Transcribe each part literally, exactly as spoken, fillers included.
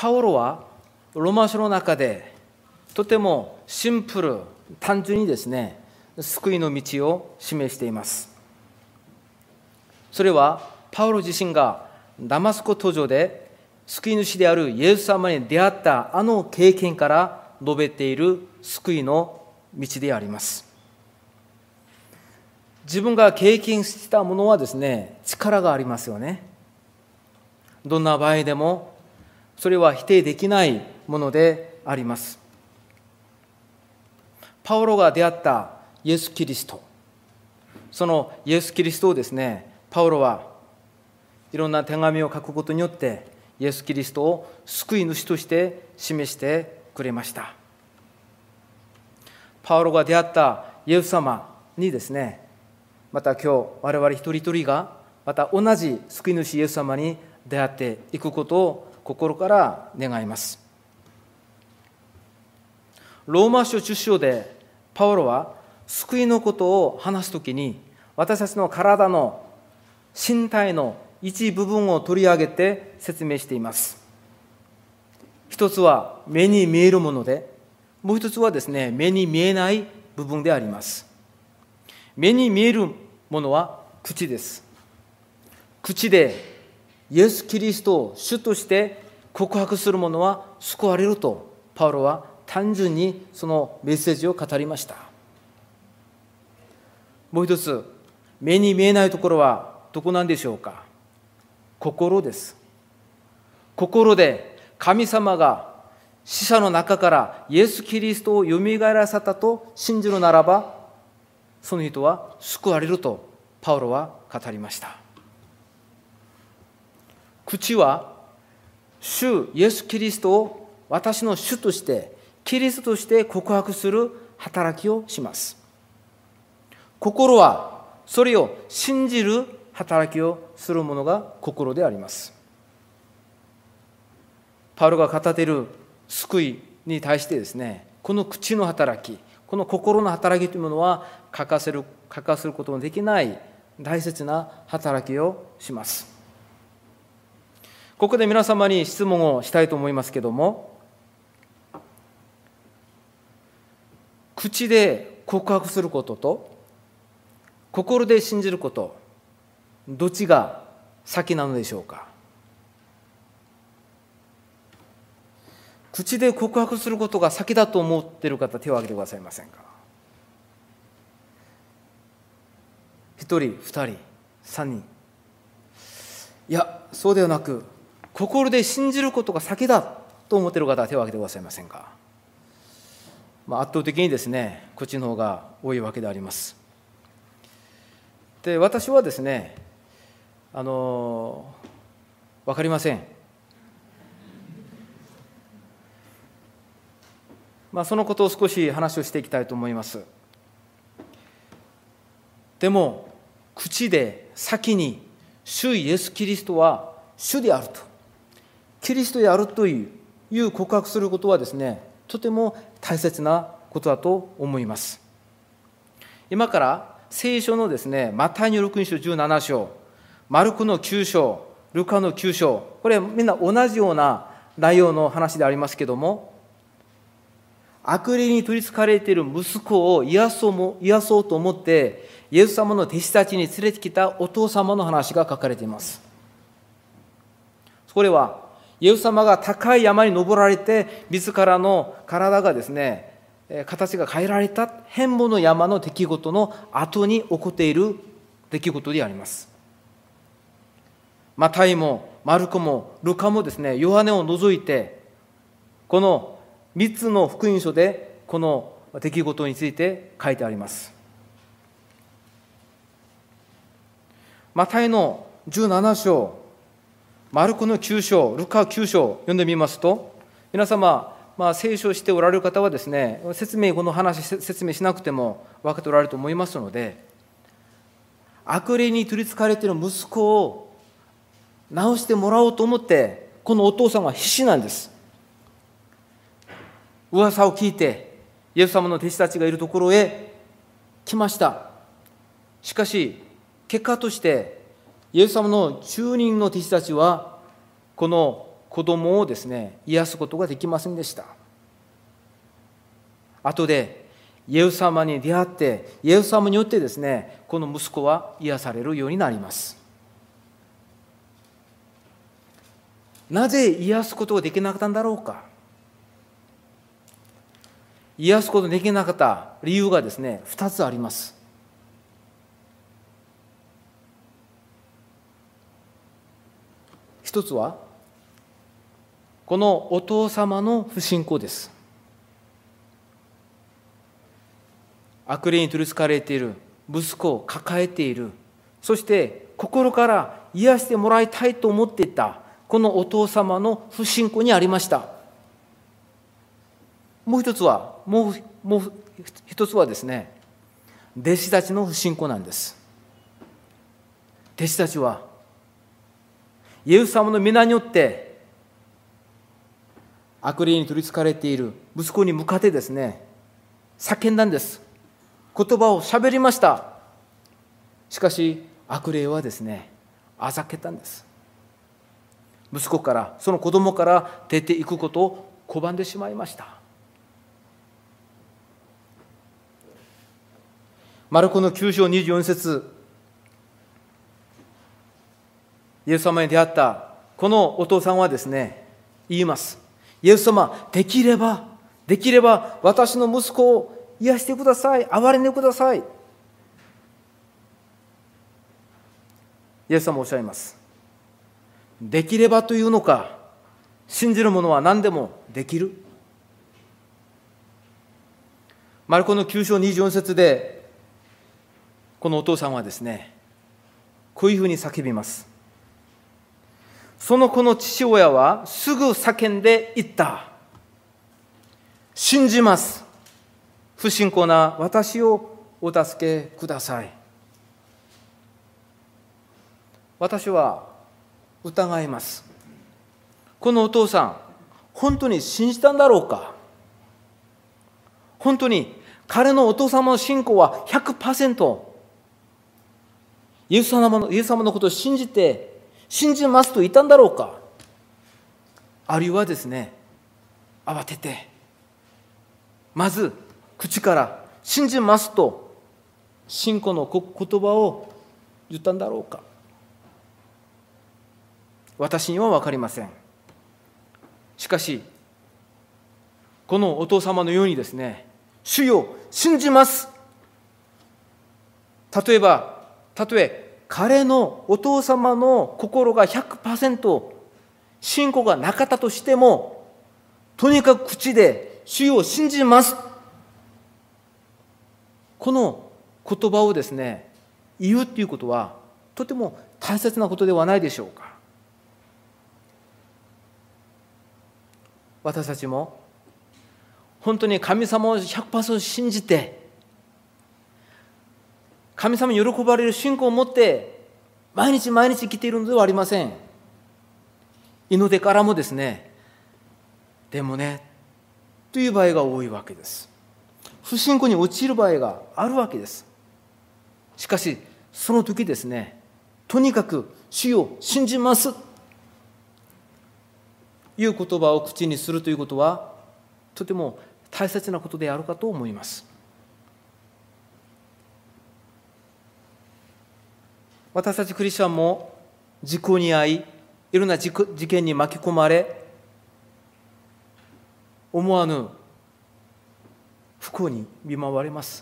パウロはローマ書の中でとてもシンプル、単純にですね、救いの道を示しています。それはパウロ自身がダマスコ途上で救い主であるイエス様に出会ったあの経験から述べている救いの道であります。自分が経験したものはですね、力がありますよね。どんな場合でもそれは否定できないものであります。パウロが出会ったイエス・キリスト、そのイエス・キリストをですね、パウロはいろんな手紙を書くことによってイエス・キリストを救い主として示してくれました。パウロが出会ったイエス様にですね、また今日我々一人一人がまた同じ救い主イエス様に出会っていくことを心から願います。ローマ書じゅっ章でパウロは救いのことを話すときに、私たちの体の身体の一部分を取り上げて説明しています。一つは目に見えるもので、もう一つはですね、目に見えない部分であります。目に見えるものは口です。口でイエス・キリストを主として告白する者は救われると、パウロは単純にそのメッセージを語りました。もう一つ、目に見えないところはどこなんでしょうか。心です。心で神様が死者の中からイエス・キリストをよみがえらせたと信じるならば、その人は救われるとパウロは語りました。口は主イエス・キリストを私の主としてキリストとして告白する働きをします。心はそれを信じる働きをするものが心であります。パウロが語っている救いに対してですね、この口の働き、この心の働きというものは欠かせる、欠かせることのできない大切な働きをします。ここで皆様に質問をしたいと思いますけれども、口で告白することと心で信じること、どっちが先なのでしょうか。口で告白することが先だと思っている方、手を挙げてくださいませんか。一人、二人、三人。いや、そうではなく、心で信じることが先だと思っている方は手を挙げてくださいませんか。まあ、圧倒的にですね、口の方が多いわけであります。で、私はですね、あの分かりません。まあ、そのことを少し話をしていきたいと思います。でも口で先に主イエス・キリストは主であると、キリストであるという告白することはですね、とても大切なことだと思います。今から聖書のですね、マタイの福音書じゅうなな章、マルコのきゅう章、ルカのきゅう章、これみんな同じような内容の話でありますけども、悪霊に取りつかれている息子を癒そうも癒そうと思ってイエス様の弟子たちに連れてきたお父様の話が書かれています。これはイエス様が高い山に登られて自らの体がですね、形が変えられた変貌の山の出来事の後に起こっている出来事であります。マタイもマルコもルカもですね、ヨハネを除いてこのみっつの福音書でこの出来事について書いてあります。マタイのじゅうなな章、マルコのきゅう章、ルカきゅう章読んでみますと、皆様、まあ、聖書をしておられる方はですね、説明、この話説明しなくても分かっておられると思いますので、悪霊に取りつかれている息子を治してもらおうと思ってこのお父さんは必死なんです。噂を聞いてイエス様の弟子たちがいるところへ来ました。しかし結果としてイエス様のじゅうにんの弟子たちはこの子供をですね、癒すことができませんでした。後でイエス様に出会って、イエス様によってですね、この息子は癒されるようになります。なぜ癒すことができなかったんだろうか。癒すことができなかった理由がですね、ふたつあります。一つは、このお父様の不信仰です。悪霊に取りつかれている息子を抱えている、そして心から癒してもらいたいと思っていたこのお父様の不信仰にありました。もう一つはもうもう一つはですね、弟子たちの不信仰なんです。弟子たちはイエス様の皆によって悪霊に取りつかれている息子に向かってですね、叫んだんです。言葉をしゃべりました。しかし悪霊はですね、あざけたんです。息子から、その子供から出ていくことを拒んでしまいました。マルコのきゅう章にじゅうよん節、イエス様に出会ったこのお父さんはですね、言います。イエス様、できればできれば私の息子を癒してください。憐れんでください。イエス様おっしゃいます。できればというのか、信じる者は何でもできる。マルコのきゅう章にじゅうよん節で、このお父さんはですね、こういうふうに叫びます。その子の父親はすぐ叫んで言った。信じます。不信仰な私をお助けください。私は疑います。このお父さん、本当に信じたんだろうか。本当に彼のお父様の信仰は ひゃくパーセント イエス様の、イエス様のことを信じて、信じますと言ったんだろうか。あるいはですね、慌てて、まず口から信じますと信仰の言葉を言ったんだろうか。私には分かりません。しかしこのお父様のようにですね、主よ信じます。例えばたとえ彼のお父様の心が ひゃくパーセント 信仰がなかったとしても、とにかく口で主よ信じますこの言葉をですね、言うということはとても大切なことではないでしょうか。私たちも本当に神様を ひゃくパーセント 信じて、神様に喜ばれる信仰を持って毎日毎日生きているのではありません。祈ってからもですね、でもねという場合が多いわけです。不信仰に陥る場合があるわけです。しかしその時ですね、とにかく主を信じますいう言葉を口にするということはとても大切なことであるかと思います。私たちクリスチャンも事故に遭い、いろんな事件に巻き込まれ、思わぬ不幸に見舞われます。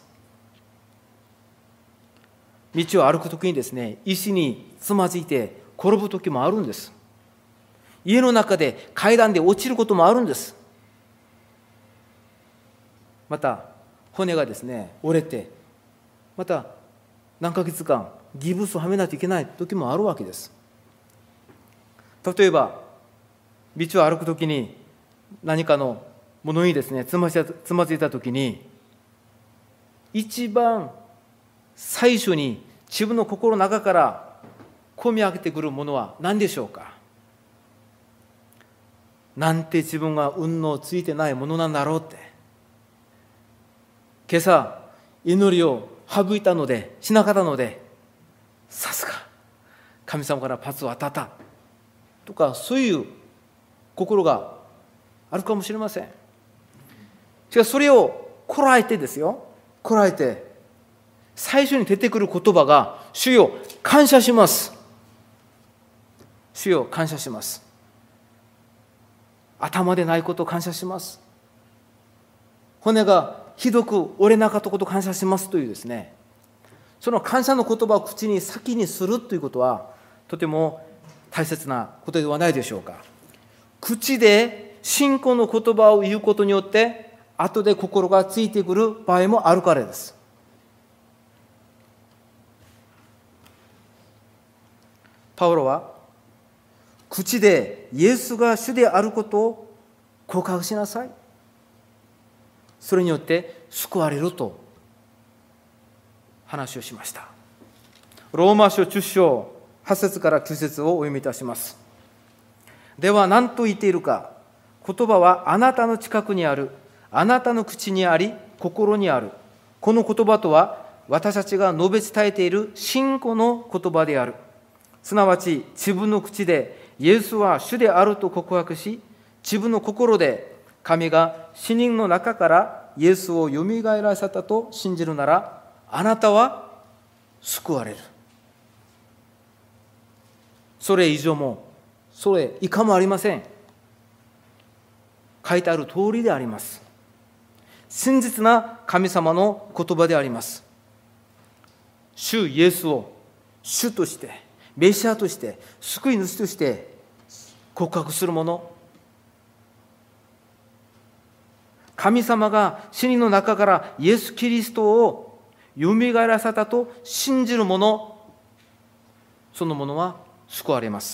道を歩くときにですね、石につまずいて転ぶときもあるんです。家の中で階段で落ちることもあるんです。また骨がですね折れて、また何ヶ月間ギブスをはめないといけない時もあるわけです。例えば道を歩くときに何かのものにですねつまずいたときに、一番最初に自分の心の中から込み上げてくるものは何でしょうか。なんて自分が運のついてないものなんだろうって、今朝祈りを省いたのでしなかったので、さすが神様からパスを当たったとか、そういう心があるかもしれません。しかしそれをこらえてですよ、こらえて最初に出てくる言葉が、主よ感謝します、主よ感謝します、頭でないことを感謝します、骨がひどく折れなかったことを感謝しますというですね、その感謝の言葉を口に先にするということはとても大切なことではないでしょうか。口で信仰の言葉を言うことによって後で心がついてくる場合もあるからです。パウロは口でイエスが主であることを告白しなさい、それによって救われると話をしました。ローマ書じゅっ章はち節からきゅう節をお読みいたします。では何と言っているか、言葉はあなたの近くにある、あなたの口にあり心にある。この言葉とは私たちが述べ伝えている信仰の言葉である。すなわち自分の口でイエスは主であると告白し、自分の心で神が死人の中からイエスをよみがえらせたと信じるなら、あなたは救われる。それ以上もそれ以下もありません。書いてある通りであります。真実な神様の言葉であります。主イエスを主として、メシアとして、救い主として告白する者、神様が死人の中からイエス・キリストをよみがえらせたと信じる者、その者は救われます。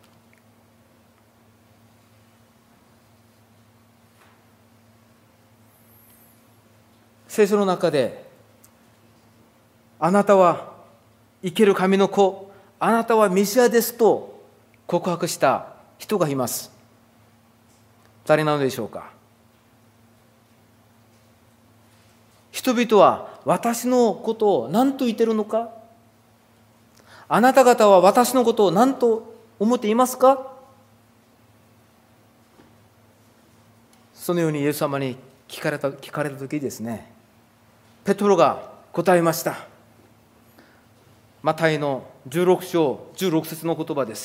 聖書の中で、あなたは生ける神の子、あなたはメシアですと告白した人がいます。誰なのでしょうか。人々は私のことを何と言っているのか、あなた方は私のことを何と思っていますか。そのようにイエス様に聞かれた、聞かれた時ですね、ペトロが答えました。マタイのじゅうろく章じゅうろく節の言葉です。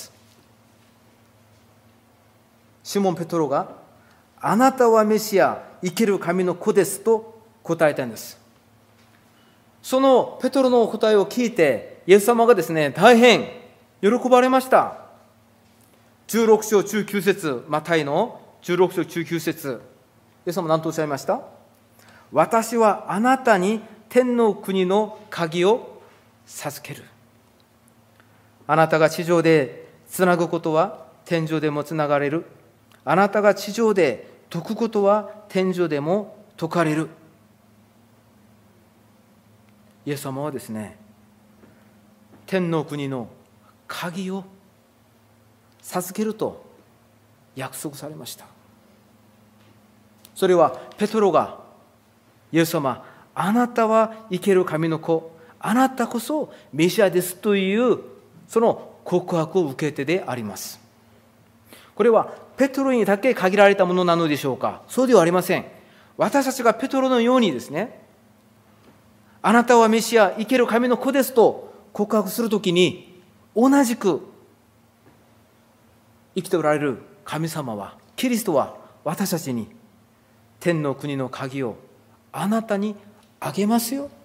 シモン・ペトロが、あなたはメシア、生ける神の子ですと答えたんです。そのペトロの答えを聞いて、イエス様がですね、大変喜ばれました。じゅうろく章じゅうきゅう節、マタイのじゅうろく章じゅうきゅう節、イエス様何とおっしゃいました。私はあなたに天の国の鍵を授ける。あなたが地上でつなぐことは天上でもつながれる。あなたが地上で解くことは天上でも解かれる。イエス様はですね、天の国の鍵を授けると約束されました。それはペトロが、イエス様、あなたは生ける神の子、あなたこそメシアですというその告白を受けてであります。これはペトロにだけ限られたものなのでしょうか。そうではありません。私たちがペトロのようにですね、あなたはメシア、生ける神の子ですと告白するときに、同じく生きておられる神様は、キリストは私たちに天の国の鍵をあなたにあげますよ、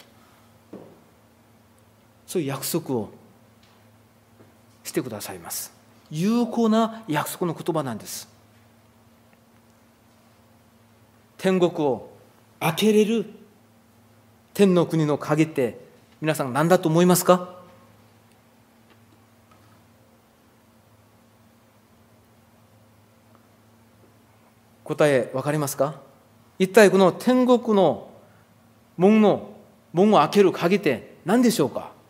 そういう約束をしてくださいます。有効な約束の言葉なんです。天国を開けれる天の国の鍵って皆さん何だと思いますか。答え分かりますか。一体この天国の門の門を開ける鍵って何でしょうか。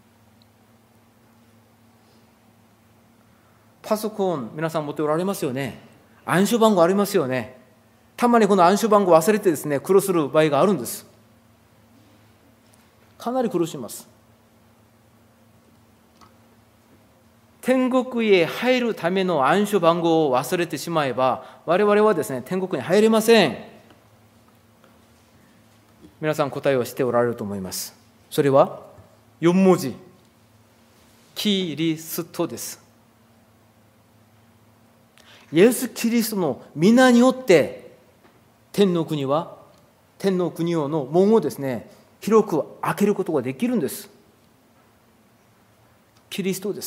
パソコン皆さん持っておられますよね。暗証番号ありますよね。たまにこの暗証番号忘れてですね、苦労する場合があるんです。かなり苦労します。 天国へ入るための暗証番号を忘れてしまえば、我々はですね、天国に入れません。皆さん答えをしておられると思います。それはよん文字、キリストです。イエス・キリストの皆によって天の国は、天の国王の門をですね、広く開けることができるんです。キリストです。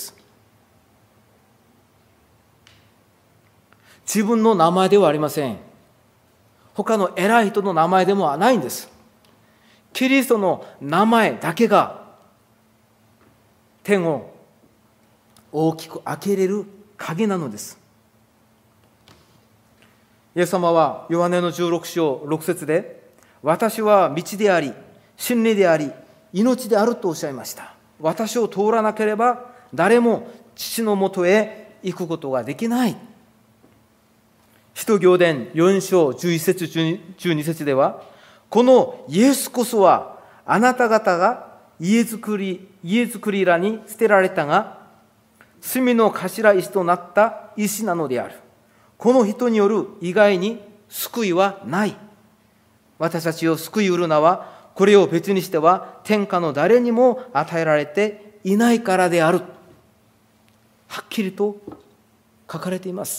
自分の名前ではありません。他の偉い人の名前でもないんです。キリストの名前だけが天を大きく開けれる鍵なのです。イエス様はヨハネのじゅうろく章ろく節で、私は道であり、真理であり、命であるとおっしゃいました。私を通らなければ誰も父のもとへ行くことができない。使徒行伝よん章じゅういち節じゅうに節では、このイエスこそはあなた方が家作り家作りらに捨てられたが、隅の頭石となった石なのである。この人による以外に救いはない。私たちを救い得る名は、これを別にしては天下の誰にも与えられていないからである。はっきりと書かれています。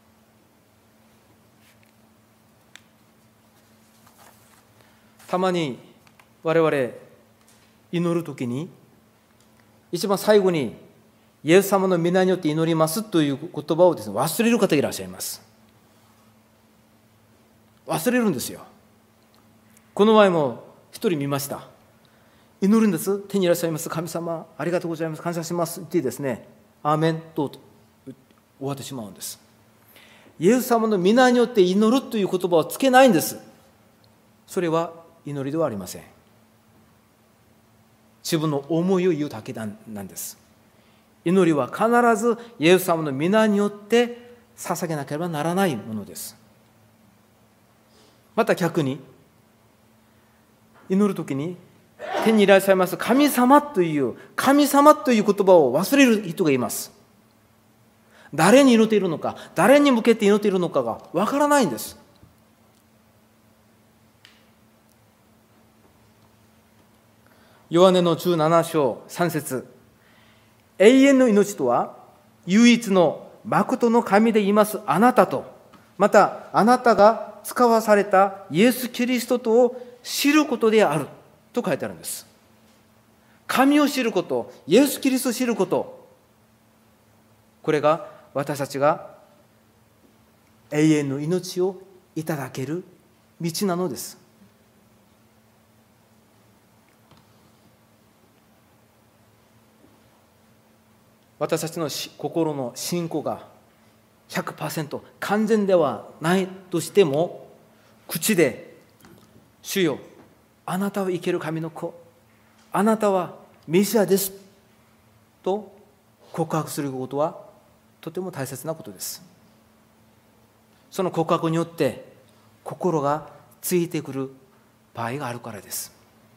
たまに我々祈るときに、一番最後にイエス様の皆によって祈りますという言葉をですね、忘れる方いらっしゃいます。忘れるんですよ。この前も一人見ました。祈るんです。手にいらっしゃいます。神様ありがとうございます、感謝しますってですね、アーメンと終わってしまうんです。イエス様の皆によって祈るという言葉をつけないんです。それは祈りではありません。自分の思いを言うだけなんです。祈りは必ずイエス様の皆によって捧げなければならないものです。また逆に、祈るときに天にいらっしゃいます神様という神様という言葉を忘れる人がいます。誰に祈っているのか、誰に向けて祈っているのかがわからないんです。ヨハネのじゅうなな章さん節、永遠の命とは唯一の誠の神でいますあなたと、またあなたが使わされたイエス・キリストとを知ることであると書いてあるんです。神を知ること、イエス・キリストを知ること、これが私たちが永遠の命をいただける道なのです。私たちの心の信仰が ひゃくパーセント 完全ではないとしても、口で主よあなたは生ける神の子、あなたはメシアですと告白することはとても大切なことです。その告白によって心がついてくる場合があるからです。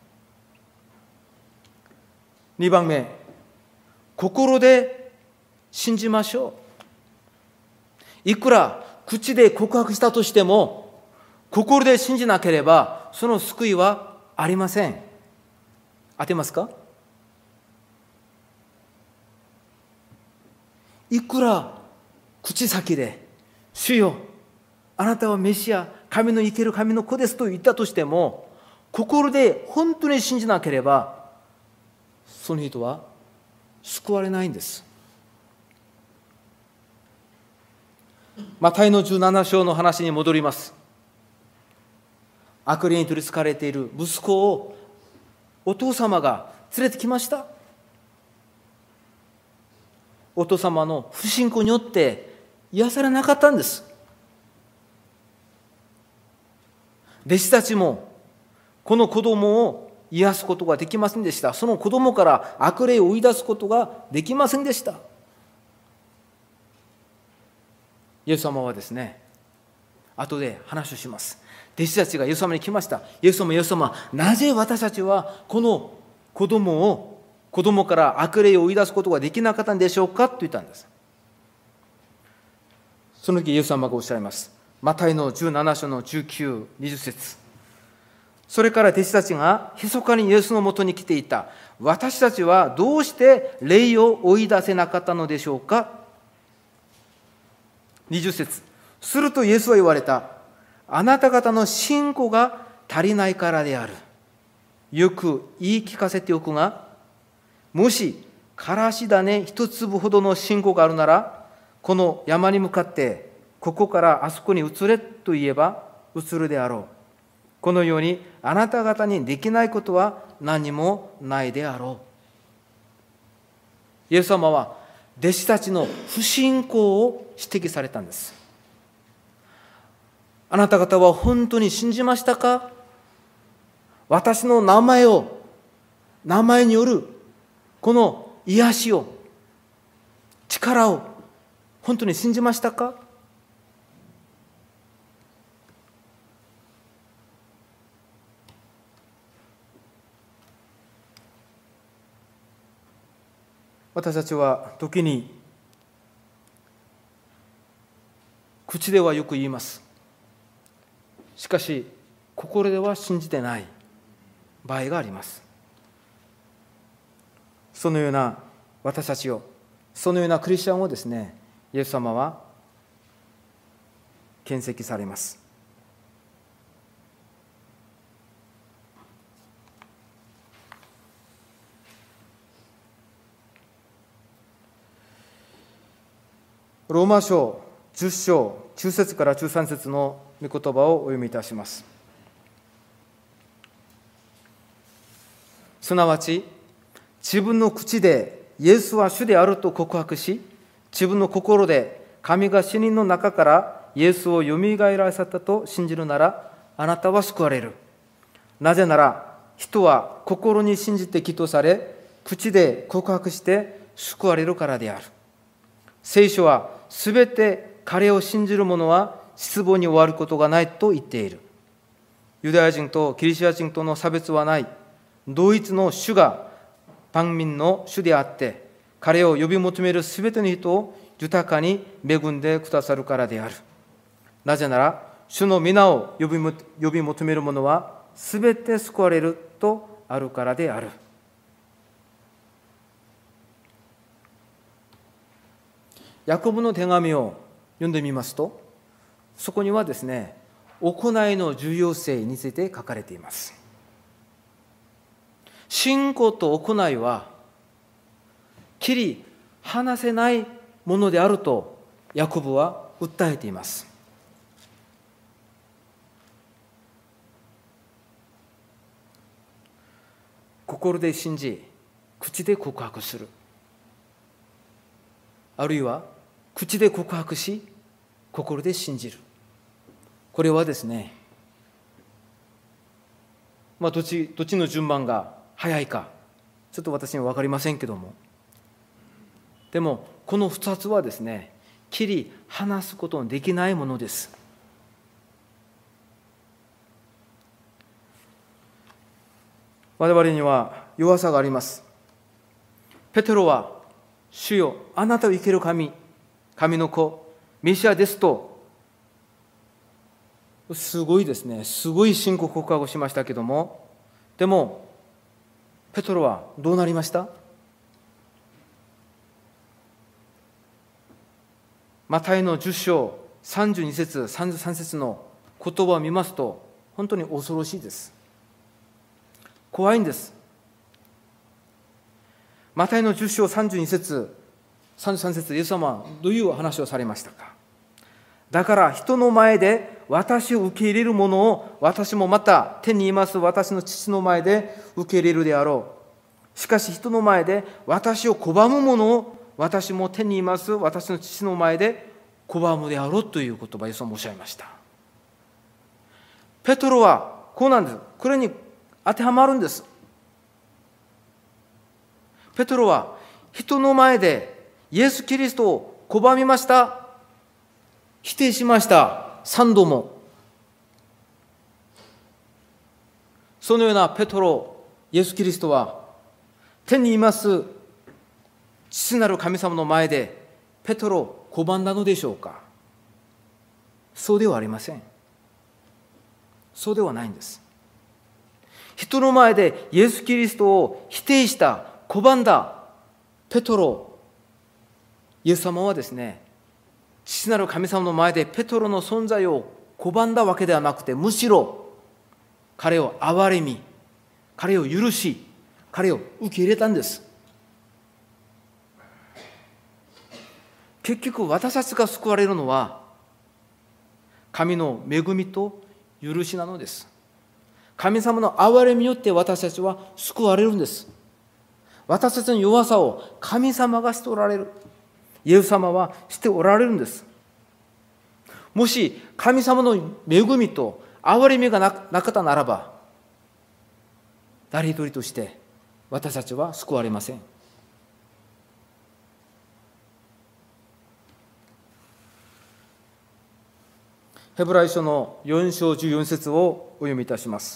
にばんめ、心で信じましょう。いくら口で告白したとしても、心で信じなければその救いはありません。当てますか？いくら口先で主よあなたはメシア、神の生ける神の子ですと言ったとしても、心で本当に信じなければその人は救われないんです。マタイのじゅうなな章の話に戻ります。悪霊に取りつかれている息子をお父様が連れてきました。お父様の不信仰によって癒されなかったんです。弟子たちもこの子供を癒すことができませんでした。その子供から悪霊を追い出すことができませんでした。イエス様はですね、後で話をします。弟子たちがイエス様に来ました。イエス様、イエス様、なぜ私たちはこの子供を子供から悪霊を追い出すことができなかったんでしょうかと言ったんです。その時イエス様がおっしゃいます。マタイのじゅうなな章のじゅうきゅう、にじゅっ節。それから弟子たちが密かにイエスのもとに来ていた。私たちはどうして霊を追い出せなかったのでしょうか。にじゅっ節。するとイエスは言われた。あなた方の信仰が足りないからである。よく言い聞かせておくが、もしからし種一粒ほどの信仰があるなら、この山に向かってここからあそこに移れと言えば移るであろう。このようにあなた方にできないことは何もないであろう。イエス様は弟子たちの不信仰を指摘されたんです。あなた方は本当に信じましたか？私の名前を、名前によるこの癒しを、力を本当に信じましたか？私たちは時に口ではよく言います。しかし心では信じてない場合があります。そのような私たちを、そのようなクリスチャンをですね、イエス様は検責されます。ローマ書じゅっ章きゅう節からじゅうさん節の御言葉をお読みいたします。すなわち、自分の口でイエスは主であると告白し、自分の心で神が死人の中からイエスをよみがえらせたと信じるなら、あなたは救われる。なぜなら、人は心に信じて義とされ、口で告白して救われるからである。聖書はすべて彼を信じる者は失望に終わることがないと言っている。ユダヤ人とギリシャ人との差別はない。同一の主が万民の主であって、彼を呼び求めるすべての人を豊かに恵んでくださるからである。なぜなら、主の皆を呼び、呼び求める者はすべて救われるとあるからである。ヤコブの手紙を読んでみますと、そこにはですね、行いの重要性について書かれています。信仰と行いは切り離せないものであるとヤコブは訴えています。心で信じ、口で告白する。あるいは口で告白し、心で信じる。これはですね、まあ、どっち、どっちの順番が早いか、ちょっと私には分かりませんけども、でも、この二つはですね、切り離すことのできないものです。我々には弱さがあります。ペテロは、主よ、あなたを生ける神、神の子、メシアですと、すごいですね、すごい信仰告白をしましたけども、でも、ペトロはどうなりました？マタイのじゅっ章さんじゅうに節、さんじゅうさん節の言葉を見ますと、本当に恐ろしいです。怖いんです。マタイのじゅっ章さんじゅうに節、さんじゅうさん節、イエス様はどういう話をされましたか？だから人の前で私を受け入れるものを私もまた天にいます私の父の前で受け入れるであろう。しかし人の前で私を拒むものを私も天にいます私の父の前で拒むであろうという言葉をイエス様はおっしゃいました。ペトロはこうなんです。これに当てはまるんです。ペトロは人の前でイエス・キリストを拒みました。否定しました。三度も。そのようなペトロ、イエス・キリストは天にいます父なる神様の前でペトロを拒んだのでしょうか。そうではありません。そうではないんです。人の前でイエス・キリストを否定した、拒んだペトロ、イエス様はですね、父なる神様の前でペトロの存在を拒んだわけではなくて、むしろ彼を憐れみ、彼を許し、彼を受け入れたんです。結局私たちが救われるのは神の恵みと許しなのです。神様の憐れみによって私たちは救われるんです。私たちの弱さを神様がしておられる。イエス様はしておられるんです。もし神様の恵みと憐れみがなかったならば、誰一人として私たちは救われません。ヘブライ書のよん章じゅうよん節をお読みいたします。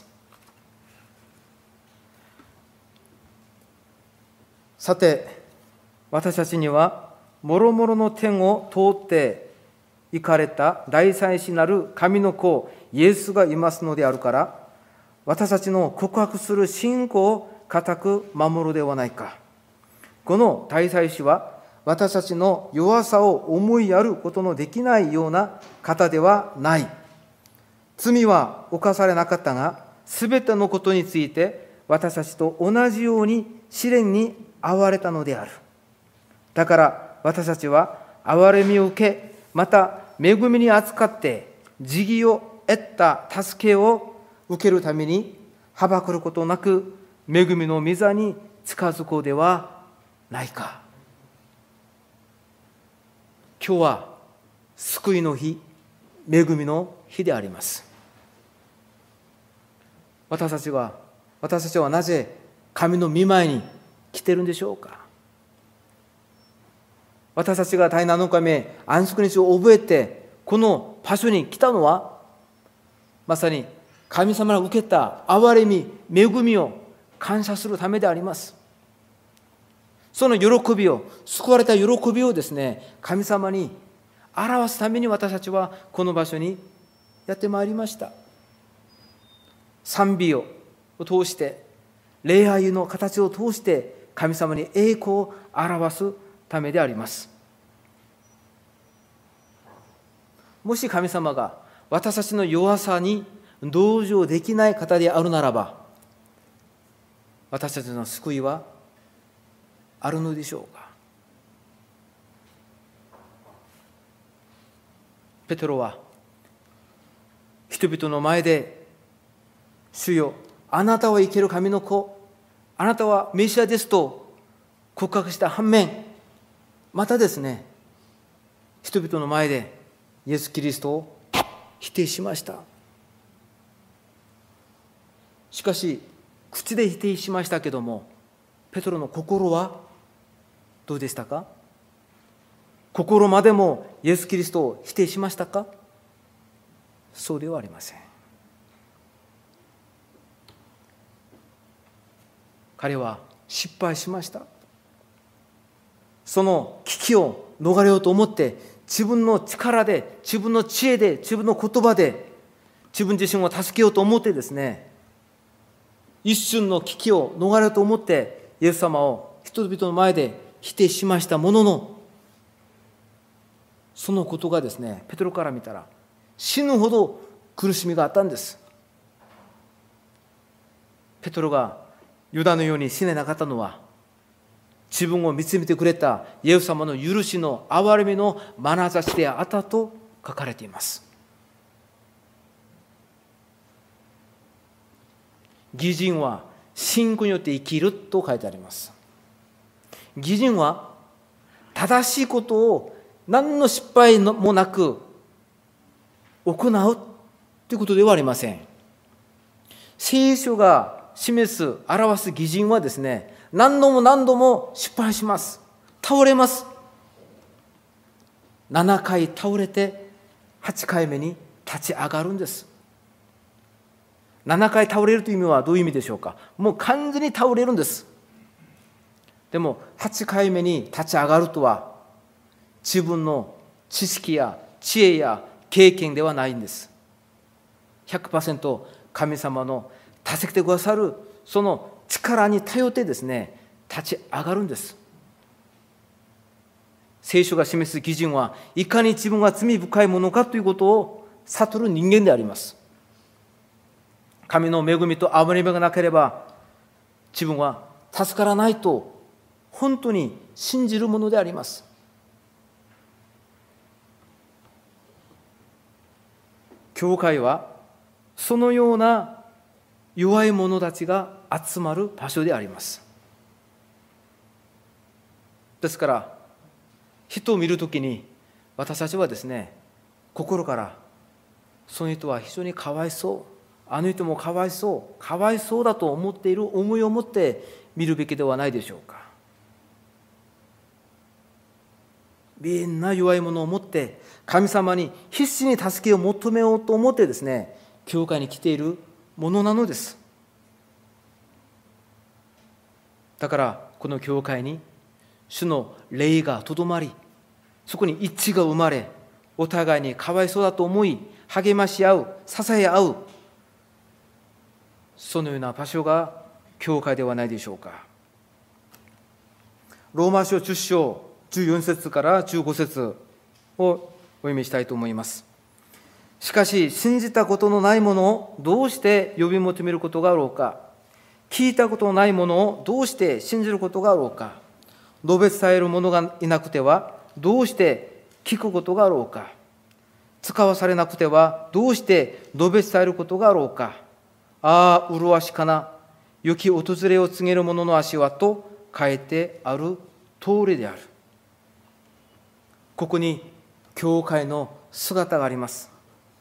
さて、私たちにはもろもろの天を通って行かれた大祭司なる神の子イエスがいますのであるから、私たちの告白する信仰を固く守るではないか。この大祭司は私たちの弱さを思いやることのできないような方ではない。罪は犯されなかったが、すべてのことについて私たちと同じように試練に遭われたのである。だから私たちは憐れみを受け、また恵みに扱って慈義を得た助けを受けるためにはばかることなく恵みの御座に近づこうではないか。今日は救いの日、恵みの日であります。私たちは、私たちはなぜ神の御前に来ているんでしょうか。私たちが第なのかめ安息日を覚えてこの場所に来たのは、まさに神様が受けた憐れみ、恵みを感謝するためであります。その喜びを、救われた喜びをですね、神様に表すために私たちはこの場所にやってまいりました。賛美を通して、礼拝の形を通して神様に栄光を表すためであります。もし神様が私たちの弱さに同情できない方であるならば、私たちの救いはあるのでしょうか。ペテロは人々の前で、主よ、あなたは生ける神の子、あなたはメシアですと告白した反面、またですね、人々の前でイエス・キリストを否定しました。しかし口で否定しましたけども、ペテロの心はどうでしたか。心までもイエス・キリストを否定しましたか。そうではありません。彼は失敗しました。その危機を逃れようと思って、自分の力で、自分の知恵で、自分の言葉で自分自身を助けようと思ってですね、一瞬の危機を逃れようと思ってイエス様を人々の前で否定しましたものの、そのことがですね、ペテロから見たら死ぬほど苦しみがあったんです。ペテロがユダのように死ねなかったのは、自分を見つめてくれたイエス様の許しの憐れみの眼差しであったと書かれています。義人は信仰によって生きると書いてあります。義人は正しいことを何の失敗もなく行うということではありません。聖書が示す、表す義人はですね、何度も何度も失敗します。倒れます。ななかい倒れてはちかいめに立ち上がるんです。ななかい倒れるという意味はどういう意味でしょうか。もう完全に倒れるんです。 でもはちかいめに立ち上がるとは自分の知識や知恵や経験ではないんです。 ひゃくパーセント 神様の助けてくださるその力に頼ってですね、立ち上がるんです。聖書が示す基準はいかに自分が罪深いものかということを悟る人間であります。神の恵みと憐れみがなければ自分は助からないと本当に信じるものであります。教会はそのような弱い者たちが集まる場所であります。ですから人を見るときに私たちはですね、心からその人は非常にかわいそう、あの人もかわいそう、かわいそうだと思っている思いを持って見るべきではないでしょうか。みんな弱いものを持って神様に必死に助けを求めようと思ってですね、教会に来ているものなのです。だからこの教会に主の霊がとどまり、そこに一致が生まれ、お互いにかわいそうだと思い励まし合う、支え合う、そのような場所が教会ではないでしょうか。ローマ書じゅっ章じゅうよん節からじゅうご節をお読みしたいと思います。しかし信じたことのないものをどうして呼び求めることがあろうか。聞いたことのないものをどうして信じることがあろうか。述べ伝える者がいなくてはどうして聞くことがあろうか。使わされなくてはどうして述べ伝えることがあろうか。ああ、麗しかな良き訪れを告げる者の足はと書いてある通りである。ここに教会の姿があります。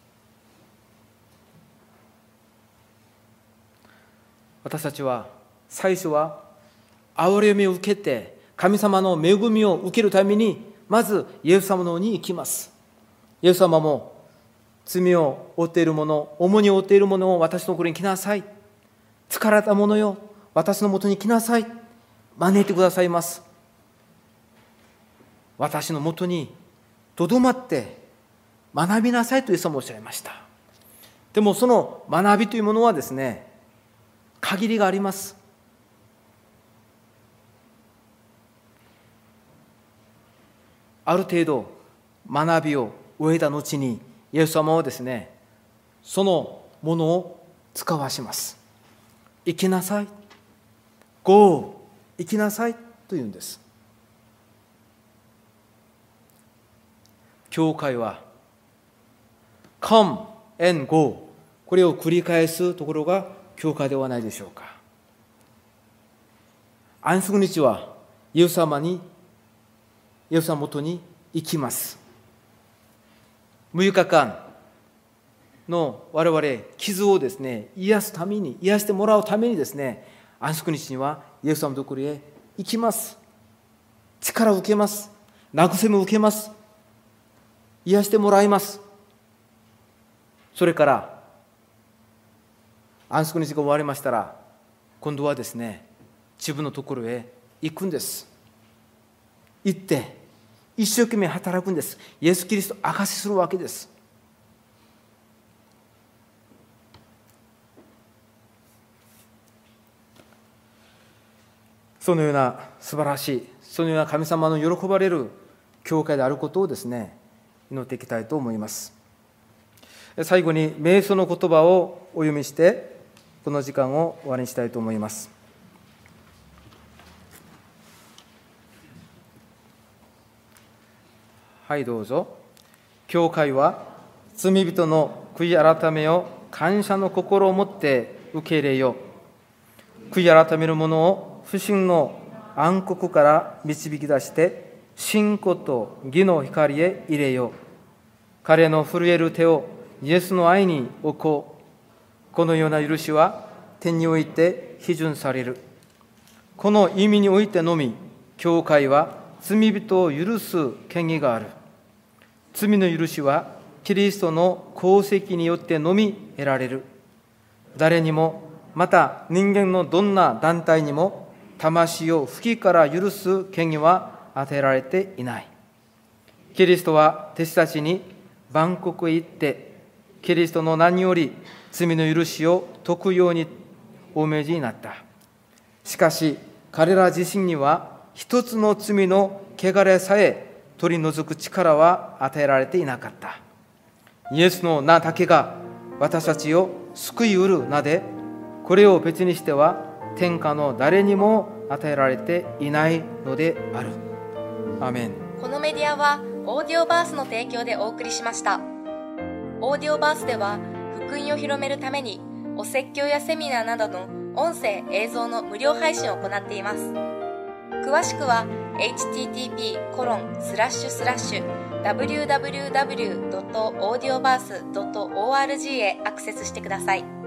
私たちは最初は憐れみを受けて神様の恵みを受けるためにまずイエス様の方に行きます。イエス様も罪を負っている者、重荷を負っている者を私のところに来なさい。疲れた者よ、私のもとに来なさい。招いてくださいます。私のもとにとどまって学びなさいとイエス様もおっしゃいました。でもその学びというものはですね、限りがあります。ある程度学びを終えた後にイエス様はですね、そのものを使わします。行きなさい、Go、行きなさいというんです。教会は Come and Go、 これを繰り返すところが教会ではないでしょうか。安息日はイエス様にイエス様のもとに行きます。むいかかんの我々傷をですね、癒すために、癒してもらうためにですね、安息日にはイエス様のところへ行きます。力を受けます。慰めを受けます。癒してもらいます。それから安息日が終わりましたら、今度はですね、自分のところへ行くんです。行って一生懸命働くんです。イエス・キリストを証しするわけです。そのような素晴らしい、そのような神様の喜ばれる教会であることをですね、祈っていきたいと思います。最後に瞑想の言葉をお読みしてこの時間を終わりにしたいと思います。はい、どうぞ。教会は罪人の悔い改めを感謝の心を持って受け入れよ。悔い改める者を不信の暗黒から導き出して信仰と義の光へ入れよ。彼の震える手をイエスの愛に置こう。このような許しは天において批准される。この意味においてのみ、教会は罪人を許す権威がある。罪の許しはキリストの功績によってのみ得られる。誰にも、また人間のどんな団体にも魂を不義から許す権威は与えられていない。キリストは弟子たちに万国へ行って、キリストの名により罪の許しを説くようにお命じになった。しかし、彼ら自身には一つの罪の汚れさえ取り除く力は与えられていなかった。イエスの名だけが私たちを救いうる名で、これを別にしては天下の誰にも与えられていないのである。アーメン。 このメディアはオーディオバースの提供でお送りしました。オーディオバースでは福音を広めるためにお説教やセミナーなどの音声映像の無料配信を行っています。詳しくは エイチティーティーピーコロンスラッシュスラッシュダブリューダブリューダブリュードットオーディオバースドットオーアールジー へアクセスしてください。